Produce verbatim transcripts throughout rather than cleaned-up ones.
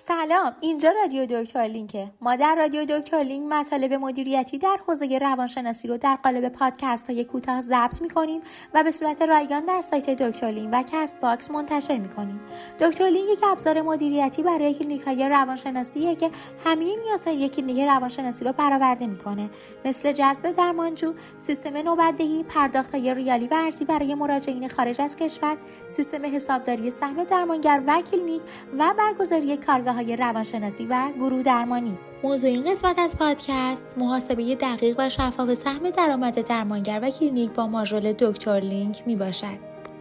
سلام، اینجا رادیو دکتر لینکه. ما در رادیو دکتر لینک مطالب مدیریتی در حوزه روانشناسی رو در قالب پادکست های کوتاه ضبط می‌کنیم و به صورت رایگان در سایت دکتر لینک و کست باکس منتشر می‌کنیم. دکتر لینک یک ابزار مدیریتی برای کلینیک‌های روانشناسیه که همه نیازهای یک کلینیک روانشناسی رو برآورده می‌کنه، مثل جذب درمانجو، سیستم نوبت‌دهی، پرداخت‌های ریالی و ارزی برای مراجعین خارج از کشور، سیستم حسابداری سهم درمانگر و کلینیک و برگزاری کارگاه های روانشناسی و گروه درمانی. موضوع این قسمت از پادکست محاسبه دقیق و شفاف سهم درآمد درمانگر و کلینیک با ماژول دکتر لینک می باشد.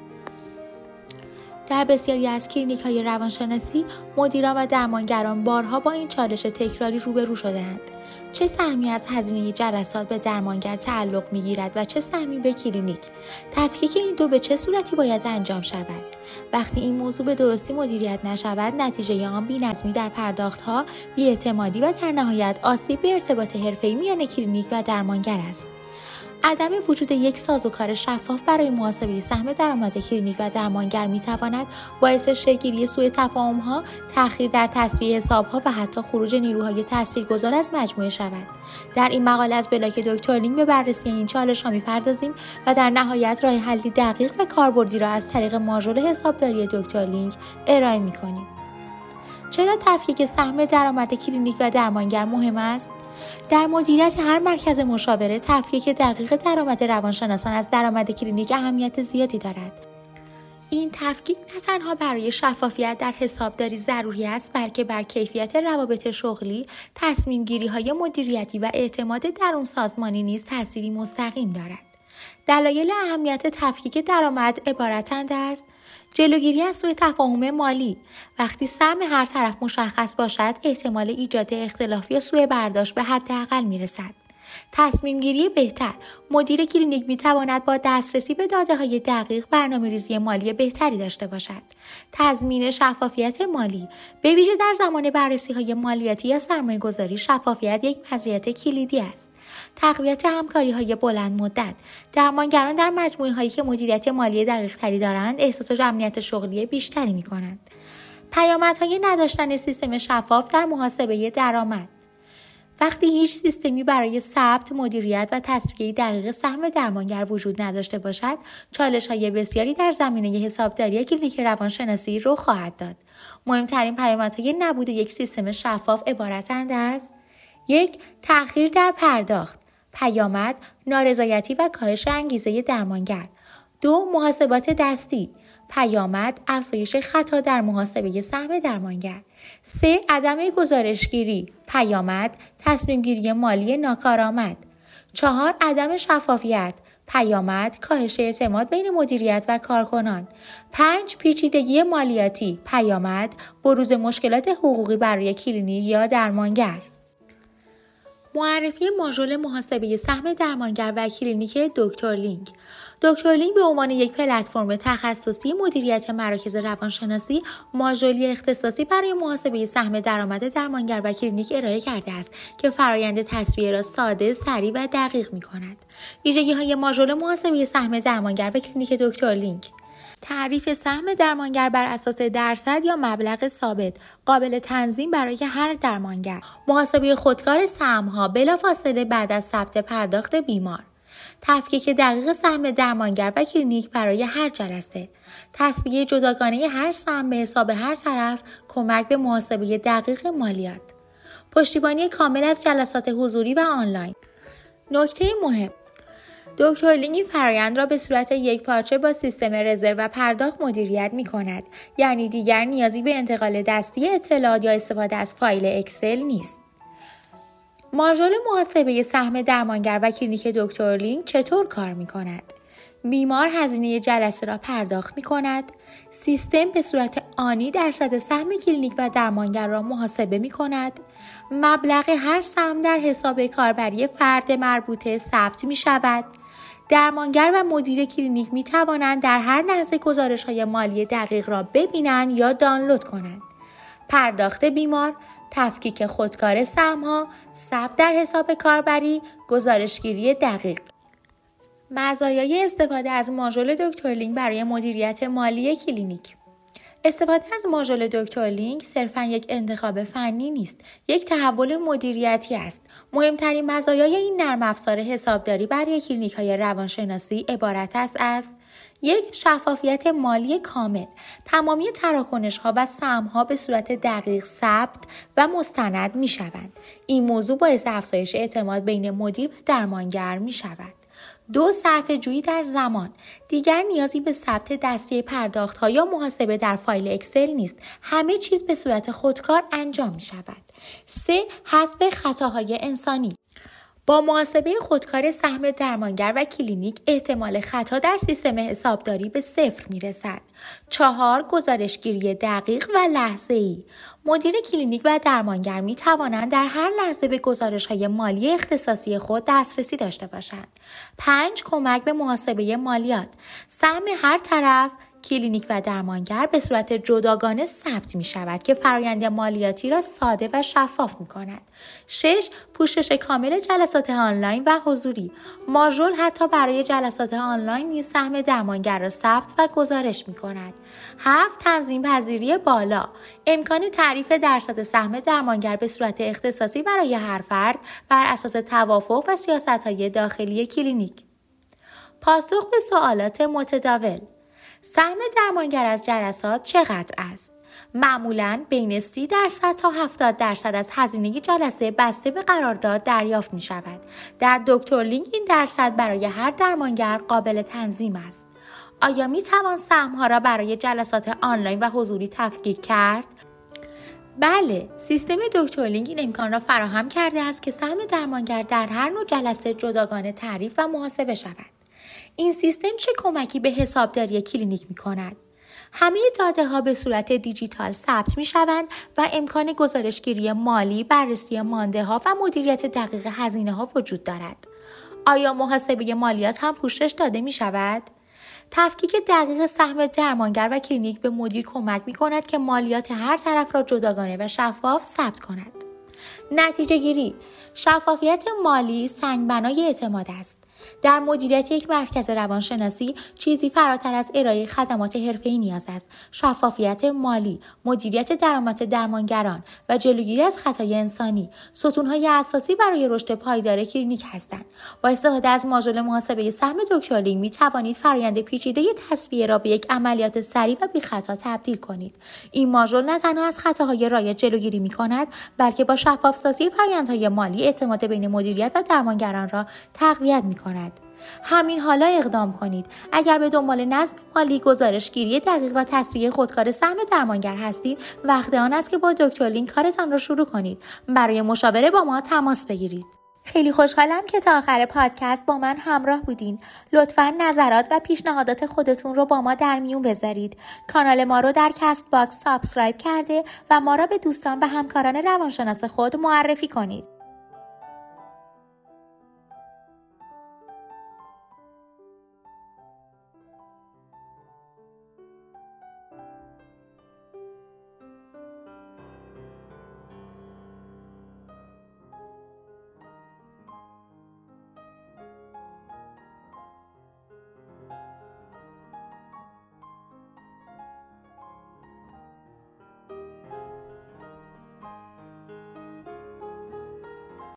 در بسیاری از کلینیک های روانشناسی مدیران و درمانگران بارها با این چالش تکراری روبرو شده‌اند. چه سهمی از هزینه جلسات به درمانگر تعلق می‌گیرد و چه سهمی به کلینیک؟ تفکیک این دو به چه صورتی باید انجام شود؟ وقتی این موضوع به درستی مدیریت نشود، نتیجه آن بی‌نظمی در پرداخت‌ها، بی‌اعتمادی و در نهایت آسیب به ارتباط حرفه‌ای میان کلینیک و درمانگر است. عدم وجود یک سازوکار شفاف برای محاسبه سهم درآمد کلینیک و درمانگر می‌تواند باعث شکل‌گیری سوء تفاهم‌ها، تأخیر در تسویه حساب‌ها و حتی خروج نیروهای تاثیرگذار از مجموعه شود. در این مقاله از بلاک دکتر لینک به بررسی این چالش‌ها می‌پردازیم و در نهایت راه حلی دقیق و کاربردی را از طریق ماژول حسابداری دکتر لینک ارائه می‌کنیم. چرا تفکیک سهم درآمد کلینیک و درمانگر مهم است؟ در مدیریت هر مرکز مشاوره، تفکیک دقیق درآمد روانشناسان از درآمد کلینیک اهمیت زیادی دارد. این تفکیک نه تنها برای شفافیت در حسابداری ضروری است، بلکه بر کیفیت روابط شغلی، تصمیم‌گیری‌های مدیریتی و اعتماد درون سازمانی نیز تأثیری مستقیم دارد. دلایل اهمیت تفکیک درآمد عبارتند از جلوگیری از سوء تفاهم مالی. وقتی سهم هر طرف مشخص باشد، احتمال ایجاد اختلاف یا سوء برداشت به حداقل میرسد. تصمیم گیری بهتر. مدیر کلینیک میتواند با دسترسی به داده‌های دقیق برنامه‌ریزی مالی بهتری داشته باشد. تضمین شفافیت مالی. به ویژه در زمان بررسی‌های مالیاتی یا سرمایه‌گذاری، شفافیت یک مزیت کلیدی است. تقویت همکاری‌های بلند مدت. درمانگران در مجموعه‌هایی که مدیریت مالی دقیق‌تری دارند، احساس امنیت شغلی بیشتری می‌کنند. پیامدهای نداشتن سیستم شفاف در محاسبه درآمد. وقتی هیچ سیستمی برای ثبت، مدیریت و تصفیه دقیق سهم درمانگر وجود نداشته باشد، چالش‌های بسیاری در زمینه حسابداری کلینیک روانشناسی رخ خواهد داد. مهمترین پیامدهای نبود یک سیستم شفاف عبارتند از: یک، تأخیر در پرداخت. پیامد: نارضایتی و کاهش انگیزه درمانگر. دو، محاسبات دستی. پیامد: افزایش خطا در محاسبه سهم درمانگر. سه، عدم گزارشگیری. پیامد: تصمیم گیری مالی ناکارآمد. چهار، عدم شفافیت. پیامد: کاهش اعتماد بین مدیریت و کارکنان. پنج، پیچیدگی مالیاتی. پیامد: بروز مشکلات حقوقی برای کلینیک یا درمانگر. معرفی ماژول محاسبه سهم درمانگر و کلینیک دکتر لینک. دکتر لینک به عنوان یک پلتفرم تخصصی مدیریت مراکز روانشناسی، ماژولی اختصاصی برای محاسبه سهم درآمد درمانگر و کلینیک ارائه کرده است که فرایند تسویه را ساده، سریع و دقیق می‌کند. ویژگی‌های ماژول محاسبه سهم درمانگر و کلینیک دکتر لینک: تعریف سهم درمانگر بر اساس درصد یا مبلغ ثابت، قابل تنظیم برای هر درمانگر. محاسبه خودکار سهم‌ها بلافاصله بعد از ثبت پرداخت بیمار. تفکیک دقیق سهم درمانگر و کلینیک برای هر جلسه. تصفیه جداگانه هر سهم به حساب هر طرف، کمک به محاسبه دقیق مالیات. پشتیبانی کامل از جلسات حضوری و آنلاین. نکته مهم: دکتر لینک این فرایند را به صورت یک پارچه با سیستم رزرو و پرداخت مدیریت می کند. یعنی دیگر نیازی به انتقال دستی اطلاعات یا استفاده از فایل اکسل نیست. ماژول محاسبه سهم درمانگر و کلینیک دکتر لینک چطور کار می کند؟ بیمار هزینه جلسه را پرداخت می کند. سیستم به صورت آنی درصد سهم کلینیک و درمانگر را محاسبه می کند. مبلغ هر سهم در حساب کاربری فرد مربوطه ثبت می شود. درمانگر و مدیر کلینیک می توانند در هر لحظه گزارش‌های مالی دقیق را ببینند یا دانلود کنند. پرداخت بیمار، تفکیک خودکار سهم‌ها، ثبت در حساب کاربری، گزارشگیری دقیق. مزایای استفاده از ماژول دکتر لینک برای مدیریت مالی کلینیک: استفاده از ماژول دکتر لینک صرفاً یک انتخاب فنی نیست، یک تحول مدیریتی است. مهمترین مزایای این نرم افزار حسابداری برای کلینیک‌های روانشناسی عبارت است از یک، شفافیت مالی کامل. تمامی تراکنش‌ها و سهم‌ها به صورت دقیق ثبت و مستند می‌شوند. این موضوع باعث افزایش اعتماد بین مدیر و درمانگر می‌شود. دو، صرفه‌جویی در زمان. دیگر نیازی به ثبت دستی پرداخت‌ها یا محاسبه در فایل اکسل نیست. همه چیز به صورت خودکار انجام می‌شود. سه، حذف خطاهای انسانی. با محاسبه خودکار سهم درمانگر و کلینیک احتمال خطا در سیستم حسابداری به صفر میرسد. چهار، گزارشگیری دقیق و لحظه‌ای. مدیر کلینیک و درمانگر می توانند در هر لحظه به گزارش‌های مالی اختصاصی خود دسترسی داشته باشند. پنج، کمک به محاسبه مالیات. سهم هر طرف کلینیک و درمانگر به صورت جداگانه ثبت می شود که فرآیند مالیاتی را ساده و شفاف می کند. شش، پوشش کامل جلسات آنلاین و حضوری. ماژول حتی برای جلسات آنلاین نیز سهم درمانگر را ثبت و گزارش می کند. هفت، تنظیم پذیری بالا. امکان تعریف درصد سهم درمانگر به صورت اختصاصی برای هر فرد بر اساس توافق و سیاست‌های داخلی کلینیک. پاسخ به سوالات متداول. سهم درمانگر از جلسات چقدر است؟ معمولاً بین سی درصد تا هفتاد درصد از هزینه جلسه بسته به قرارداد دریافت می شود. در دکتر لینک این درصد برای هر درمانگر قابل تنظیم است. آیا می توان سهم‌ها را برای جلسات آنلاین و حضوری تفکیک کرد؟ بله، سیستم دکتر لینک این امکان را فراهم کرده است که سهم درمانگر در هر نوع جلسه جداگانه تعریف و محاسبه شود. این سیستم چه کمکی به حسابداری کلینیک می کند؟ همه داده ها به صورت دیجیتال ثبت می شوند و امکان گزارشگیری مالی، بررسی مانده ها و مدیریت دقیق هزینه ها وجود دارد. آیا محاسبه مالیات هم پوشش داده می شود؟ تفکیک دقیق سهم درمانگر و کلینیک به مدیر کمک می کند که مالیات هر طرف را جداگانه و شفاف ثبت کند. نتیجه گیری، شفافیت مالی سنگبنای اعتماد است. در مدیریت یک مرکز روانشناسی چیزی فراتر از ارائه خدمات حرفه‌ای نیاز است. شفافیت مالی، مدیریت درآمد درمانگران و جلوگیری از خطای انسانی ستون‌های اساسی برای رشد پایدار کلینیک هستند. با استفاده از ماژول محاسبه سهم دکتر لینک می توانید فرآیند پیچیده تصفیه را به یک عملیات سریع و بی‌خطا تبدیل کنید. این ماژول نه تنها از خطاهای رایج جلوگیری می کند، بلکه با شفاف‌سازی فرآیندهای مالی اعتماد بین مدیریت و درمانگران را تقویت می کند. همین حالا اقدام کنید. اگر به دنبال نظم مالی، گزارشگیری دقیق و تصفیه خودکار سهم درمانگر هستید، وقت آن است که با دکتر لینک کارتان را شروع کنید. برای مشاوره با ما تماس بگیرید. خیلی خوشحالم که تا آخر پادکست با من همراه بودین. لطفاً نظرات و پیشنهادات خودتون رو با ما در میون بذارید. کانال ما رو در کست باکس سابسکرایب کرده و ما را به دوستان و همکاران روانشناس خود معرفی کنید.